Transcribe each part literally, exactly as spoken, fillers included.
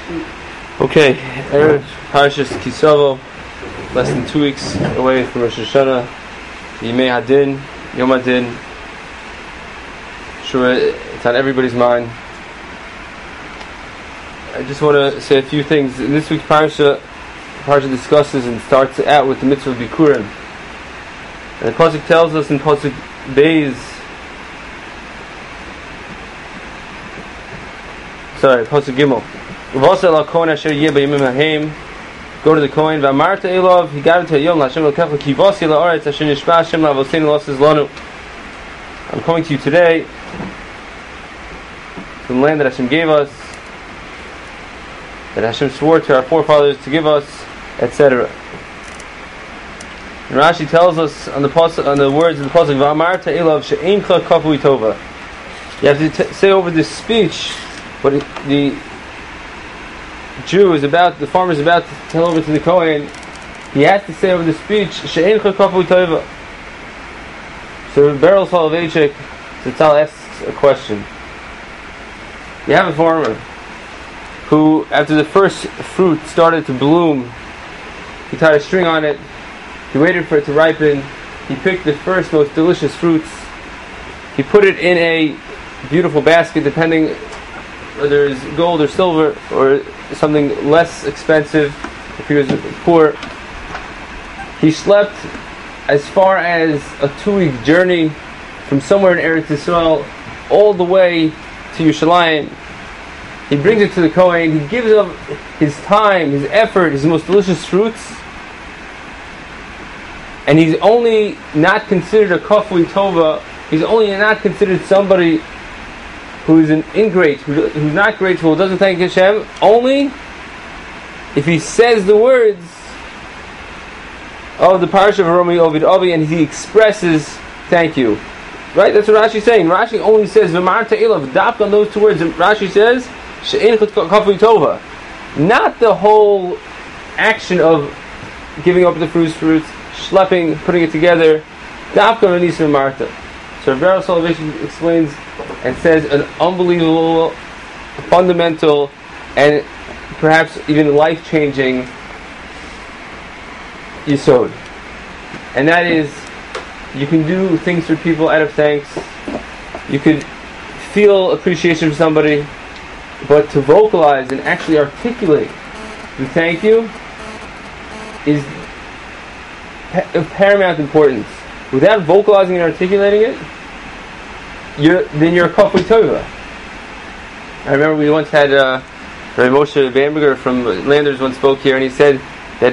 Okay, Erev Parshas Kisavo, less than two weeks away from Rosh Hashanah, Yimei Hadin, Yom Hadin. Sure, it's on everybody's mind. I just want to say a few things. In this week's Parsha, Parsha discusses and starts out with the mitzvah of Bikurim. And the Pasuk tells us in Pasuk Beis, sorry, Pasuk Gimel, go to the Kohen, V'amarta Elov, he got into Yom Hashem L'kecha Kivasi La'aretz Asher Nishba Hashem L'avoseinu L'osez Lanu. I'm coming to you today from the land that Hashem gave us, that Hashem swore to our forefathers to give us, et cetera. And Rashi tells us on the pasuk, on the words of the pasuk, V'amarta Elov she'eincha kafui tova. You have to t- say over this speech what the Jew is about, the farmer is about to tell over to the Kohen. He has to say over the speech, she'eincha kafui tova. So Beryl Soloveitchik, Tzal asks a question. You have a farmer who, after the first fruit started to bloom, he tied a string on it, he waited for it to ripen, he picked the first most delicious fruits, he put it in a beautiful basket, depending whether it's gold or silver or something less expensive if he was poor. He slept as far as a two-week journey from somewhere in Eretz Yisrael all the way to Yerushalayim. He brings it to the Kohen, he gives up his time, his effort, his most delicious fruits, and he's only not considered a kafui tova, he's only not considered somebody who's an ingrate, who, who's not grateful, doesn't thank Hashem, only if he says the words of the Parsha of Romi Ovid Avi and he expresses thank you. Right? That's what Rashi is saying. Rashi only says V'marta Elav, dapt on those two words. Rashi says She'ein kafui tova. Not the whole action of giving up the fruits, fruits, schlepping, putting it together. Dapt on Anis V'marta. So Beryl Soloveitchik explains and says an unbelievable, fundamental, and perhaps even life-changing yisod. And that is, you can do things for people out of thanks. You could feel appreciation for somebody, but to vocalize and actually articulate the thank you is of paramount importance. Without vocalizing and articulating it, you're, then you're a kafui tova. I remember we once had uh, Rabbi Moshe Bamberger from Landers once spoke here, and he said that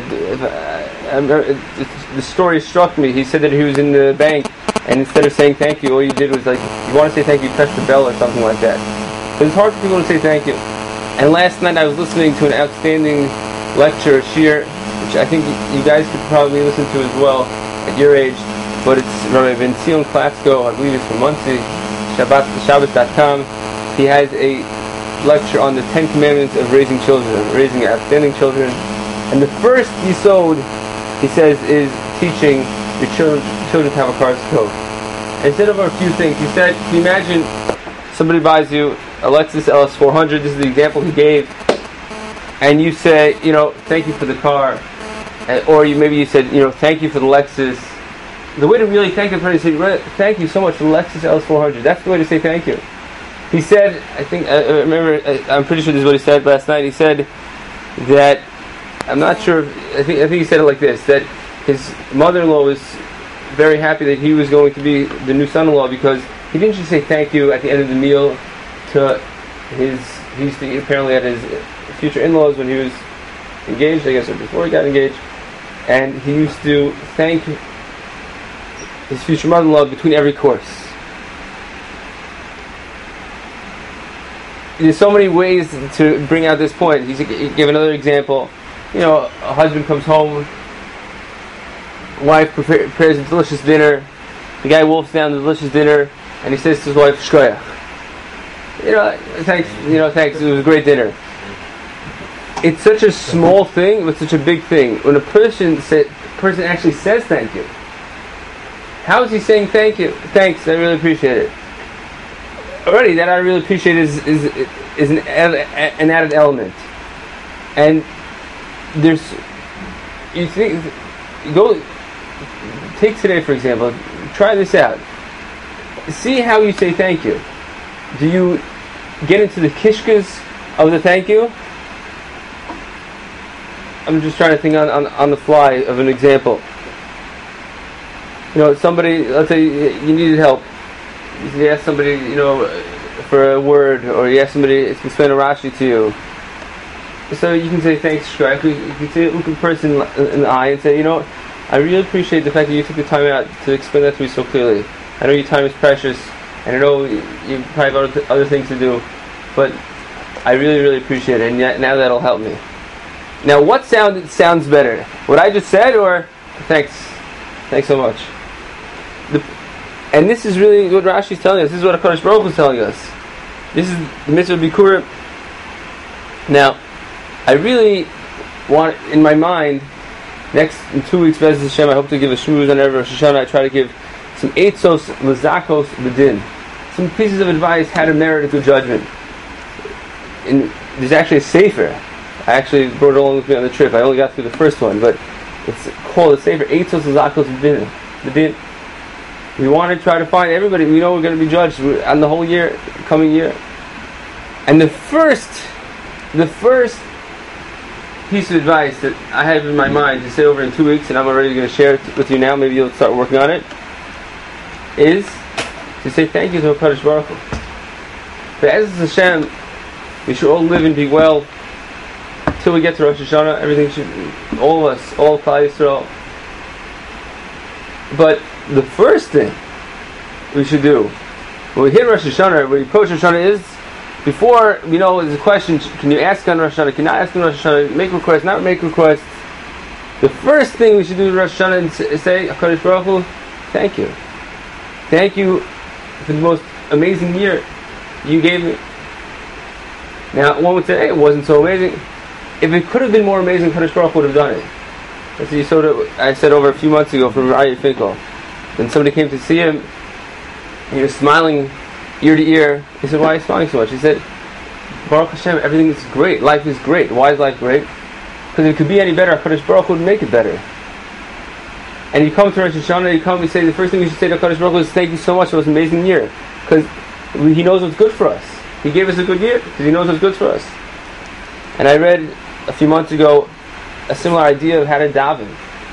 uh, the story struck me. He said that he was in the bank, and instead of saying thank you, all you did was, like, you want to say thank you, press the bell or something like that. But it's hard for people to say thank you. And last night I was listening to an outstanding lecture, Shir, which I think you guys could probably listen to as well at your age, but it's Rabbi Ben Zion Klatsko, I believe it's from Muncie, Shabbat, Shabbos dot com. He has a lecture on the Ten Commandments of raising children, raising outstanding children. And the first yisod, he says, is teaching your children, children to have a car stove. And he said over a few things. He said, can you imagine somebody buys you a Lexus L S four hundred, this is the example he gave, and you say, you know, thank you for the car, or you maybe you said, you know, thank you for the Lexus. The way to really thank the person is say, thank you so much for the Lexus L S four hundred. That's the way to say thank you. He said, I think, I remember, I'm pretty sure this is what he said last night. He said that, I'm not sure, I think I think he said it like this, that his mother-in-law was very happy that he was going to be the new son-in-law because he didn't just say thank you at the end of the meal to his, he used to apparently at his future in-laws when he was engaged, I guess, or before he got engaged, and he used to thank his future mother-in-law between every course. There's so many ways to bring out this point. He gave another example. You know, a husband comes home, wife prepares a delicious dinner, the guy wolfs down the delicious dinner, and he says to his wife, "Shkoyach." You know, thanks. You know, thanks. It was a great dinner. It's such a small thing, but such a big thing. When a person say, person actually says thank you, how is he saying thank you? Thanks, I really appreciate it. Already, that I really appreciate is is is an an added element. And there's, you think, go, take today for example, try this out. See how you say thank you. Do you get into the kishkas of the thank you? I'm just trying to think on, on, on the fly of an example. You know, somebody, let's say you needed help. You ask somebody, you know, for a word, or you ask somebody to explain a Rashi to you. So you can say thanks, Shrek. You can say, look a person in the eye and say, you know, I really appreciate the fact that you took the time out to explain that to me so clearly. I know your time is precious, and I know you probably have other, other things to do, but I really, really appreciate it, and yet, now that'll help me. Now, what sound sounds better? What I just said, or thanks, thanks so much? The, and this is really what Rashi is telling us. This is what HaKadosh Baruch Hu is telling us. This is the mitzvah Bikurim. Now, I really want, in my mind, next in two weeks, Bez Hashem, I hope to give a shmooze on every Rosh Hashanah. I try to give some eitzos lezakos b'din, some pieces of advice how to merit a good judgment. And there's actually a sefer. I actually brought it along with me on the trip. I only got through the first one, but it's called the sefer eitzos lezakos b'din. B'din. We want to try to find everybody. We know we're going to be judged on the whole year, coming year. And the first, the first piece of advice that I have in my mind to say over in two weeks, and I'm already going to share it with you now, maybe you'll start working on it, is to say thank you to HaKadosh Baruch Hu. Be'ezus Hashem, we should all live and be well till we get to Rosh Hashanah. Everything should, all of us, all Klal Yisrael. But the first thing we should do when we hit Rosh Hashanah, when we approach Rosh Hashanah, is before, you know, there's a question, can you ask on Rosh Hashanah, can I ask on Rosh Hashanah, make requests, not make requests. The first thing we should do in Rosh Hashanah is say, HaKadosh Baruch Hu, thank you. Thank you for the most amazing year you gave me. Now, one would say, hey, it wasn't so amazing. If it could have been more amazing, HaKadosh Baruch Hu would have done it. That's what you saw, I said over a few months ago from Aryeh Finkel. When somebody came to see him, he was smiling ear to ear. He said, why are you smiling so much? He said, Baruch Hashem, everything is great. Life is great. Why is life great? Because if it could be any better, HaKadosh Baruch Hu would make it better. And you come to Rosh Hashanah, you come, you say, the first thing you should say to HaKadosh Baruch Hu is, thank you so much, it was an amazing year. Because He knows what's good for us. He gave us a good year, because He knows what's good for us. And I read a few months ago a similar idea of how to daven.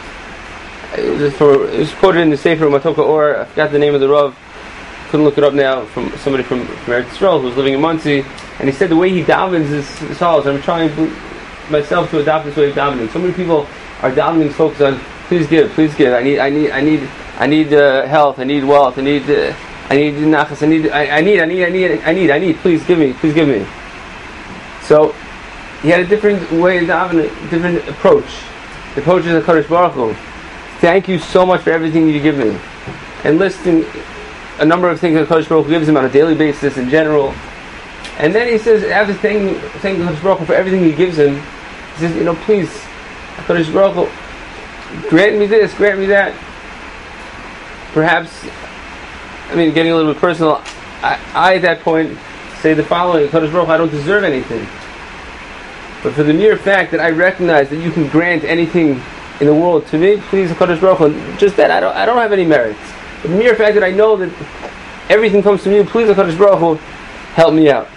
It was, for, it was quoted in the Sefer Matoka Or, I forgot the name of the Rav, couldn't look it up now, from somebody from, from Eretz Yisrael who was living in Muncie, and he said the way he davens is as follows. I'm trying myself to adopt this way of davening. So many people are davening focused on, please give, please give, I need, I need, I need, I need uh, health, I need wealth, I need, uh, I need nachas, I need, I, I need, I need, I need, I need, I need, please give me, please give me. So, he had a different way of davening, a different approach. The approach is HaKadosh Baruch Hu. Thank you so much for everything you give me. And listing a number of things that HaKadosh Baruch Hu gives him on a daily basis in general. And then he says, after thanking, thanking HaKadosh Baruch Hu for everything he gives him, he says, you know, please, HaKadosh Baruch Hu, grant me this, grant me that. Perhaps, I mean, getting a little bit personal, I, I at that point say the following, HaKadosh Baruch Hu, I don't deserve anything. But for the mere fact that I recognize that you can grant anything in the world to me, please, HaKadosh Baruch Hu, just that, I don't, I don't have any merits. But the mere fact that I know that everything comes from you, please, HaKadosh Baruch Hu, help me out.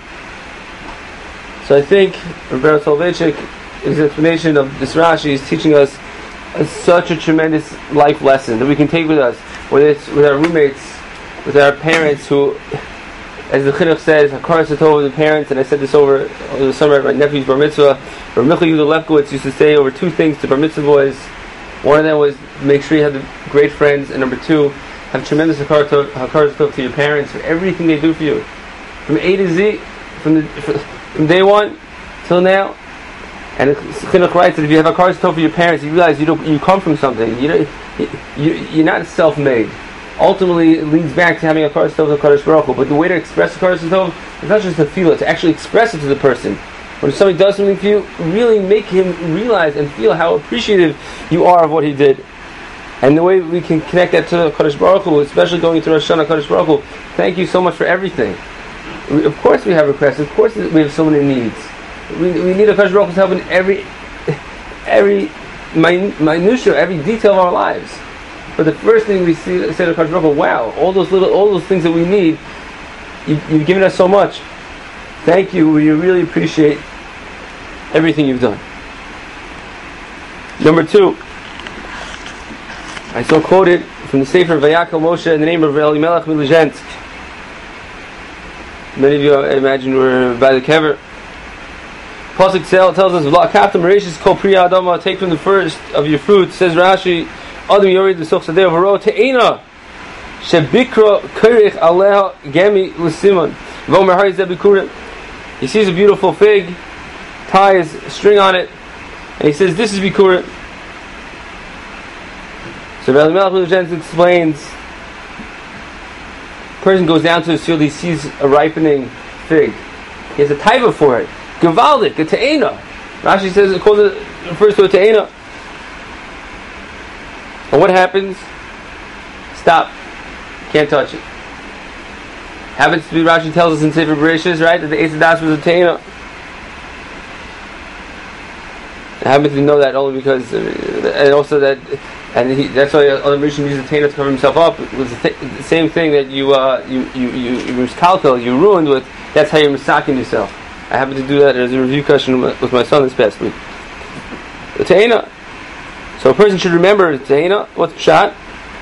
So I think Rabbi Soloveitchik, his explanation of this Rashi, is teaching us a, such a tremendous life lesson that we can take with us, whether it's with our roommates, with our parents who, as the Chinuch says, Hakar Satov of the parents, and I said this over, over the summer at my nephew's bar mitzvah. Rabbi Michael Yehuda Lefkowitz used to say over two things to bar mitzvah boys. One of them was make sure you have the great friends, and number two, have tremendous Hakar Satov to your parents for everything they do for you, from A to Z, from the from day one till now. And the Chinuch writes that if you have Hakar Satov for your parents, you realize you don't, you come from something. You don't, you, you're not self-made. Ultimately, it leads back to having a Hakar Satov to HaKadosh Baruch Hu. But the way to express Hakar Satov is not just to feel it, to actually express it to the person. When somebody does something for you, really make him realize and feel how appreciative you are of what he did. And the way we can connect that to HaKadosh Baruch Hu, especially going into Rosh Hashanah, HaKadosh Baruch Hu, thank you so much for everything. We, of course we have requests, of course we have so many needs. We, we need a Kadosh Baruch Hu's help in every every min, minutia, every detail of our lives. But the first thing we see, say to Kadosh Baruch Hu, wow, all those little, all those things that we need, you, you've given us so much. Thank you. We really appreciate everything you've done. Number two, I saw quoted from the Sefer Vayakel Moshe in the name of Elimelech Milizhensk. Many of you, I imagine, were by the kever. Pasuk tells us, "V'la'akatam reishis kol priya adama." Take from the first of your fruit. Says Rashi, "Adam yorid l'soch sadeh v'ro te'ena shebikra kirich aleha gemi l'simon v'omer hari zeh bikurim." He sees a beautiful fig, ties a string on it, and he says, "This is bikurim." So Rabbi Melech Milizhensk explains, a person goes down to his field, he sees a ripening fig. He has a taiva for it. Gevaldik, a te'ena. Rashi says it calls it, refers to a te'ena. And what happens? Stop. Can't touch it. Happens to be, Rashi tells us in Sefer Bereshis, right, that the Eitz Hadas was a te'ena. I happen to know that only because, uh, and also that, and he, that's why other Rishon used the te'ena to cover himself up. It was the, th- the same thing that you, uh, you, you, you, you miskalkel, you ruined with. That's how you're misaking yourself. I happened to do that as a review question with my son this past week. The te'ena. So a person should remember the te'ena. What's the shot?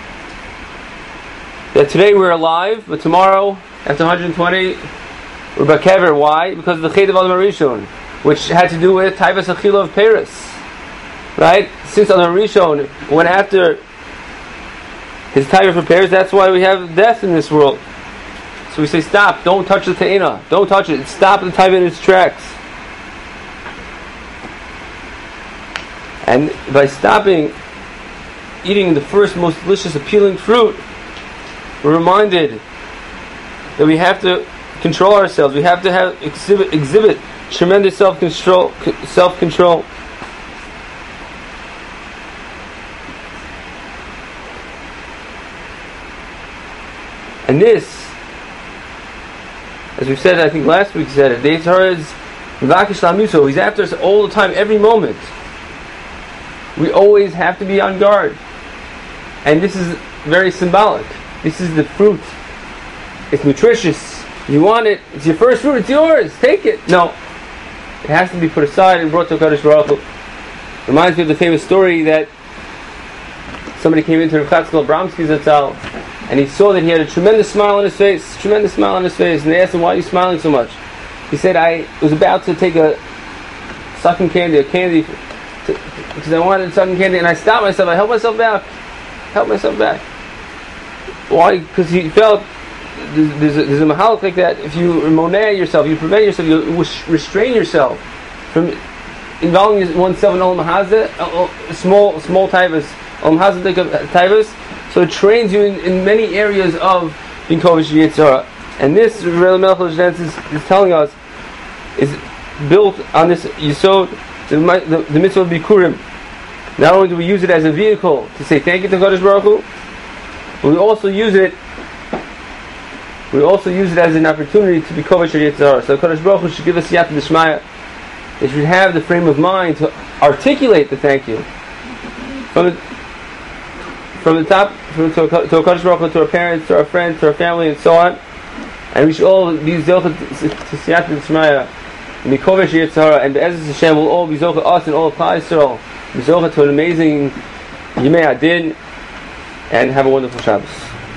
That today we're alive, but tomorrow, after one hundred twenty, we're bakever. Why? Because of the Chet of Adam Rishon, which had to do with Taivas Achila of Paris. Right? Since Adam Rishon went after his Taivas for Paris, that's why we have death in this world. So we say, stop, don't touch the Te'ena, don't touch it, stop the Taivas in its tracks. And by stopping eating the first most delicious, appealing fruit, we're reminded that we have to control ourselves, we have to have exhibit, exhibit tremendous self-control, self-control. And this, as we said, I think last week said it, the Yetzer Hara is Mevakesh La'amiso. He's after us all the time, every moment. We always have to be on guard. And this is very symbolic. This is the fruit. It's nutritious. You want it. It's your first fruit. It's yours. Take it. No. It has to be put aside and brought to Kadosh Baruch Hu. Reminds me of the famous story that somebody came into Rav Chatzkel Abramsky Zatzal, and he saw that he had a tremendous smile on his face, tremendous smile on his face, and they asked him, "Why are you smiling so much?" He said, "I was about to take a sucking candy, a candy, to, because I wanted sucking candy, and I stopped myself. I held myself back, held myself back. Why? Because he felt there's a, there's a mahalik like that. If you moneh yourself, you prevent yourself, you restrain yourself from involving oneself in olam hazeh, small small taivas, olam hazeh taivas. So it trains you in, in many areas of being kovish Yetzer Hara. And this, Rabbi Melech Milizhensk is, is telling us, is built on this yisod, the, the, the mitzvah of bikurim. Not only do we use it as a vehicle to say thank you to Kadosh Baruch Hu, but we also use it. We also use it as an opportunity to be kovish Yetzer Hara. So Kadosh Baruch Hu should give us yat d'shmaya. They should have the frame of mind to articulate the thank you from the from the top, from to, to a Kadosh Baruch Hu, to our parents, to our friends, to our family, and so on. And we should all be zocheh to siyat d'shmaya, and be kovish Yetzer Hara, and Be'ezus Hashem will all be zocheh us and all of Klal Yisrael, be zocheh to an amazing Yimei Adin, and have a wonderful Shabbos.